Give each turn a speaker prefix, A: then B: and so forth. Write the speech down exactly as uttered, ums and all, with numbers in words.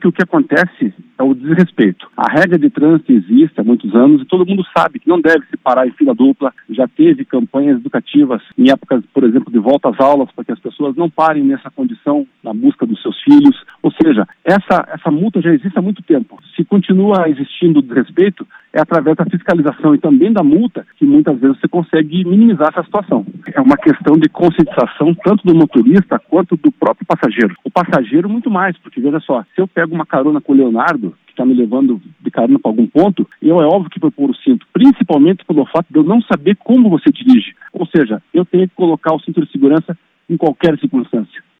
A: o que acontece é o desrespeito. A regra de trânsito existe há muitos anos e todo mundo sabe que não deve se parar em fila dupla. Já teve campanhas educativas em épocas, por exemplo, de volta às aulas, para que as pessoas não parem nessa condição na busca dos seus filhos. Ou seja, essa, essa multa já existe há muito tempo. Se continua existindo o desrespeito, é através da fiscalização e também da multa que muitas vezes você consegue minimizar essa situação. É uma questão de conscientização tanto do motorista quanto do próprio passageiro. O passageiro muito mais, porque veja só, se eu pego uma carona com o Leonardo, que está me levando de carona para algum ponto, eu é óbvio que vou pôr o cinto, principalmente pelo fato de eu não saber como você dirige. Ou seja, eu tenho que colocar o cinto de segurança em qualquer circunstância.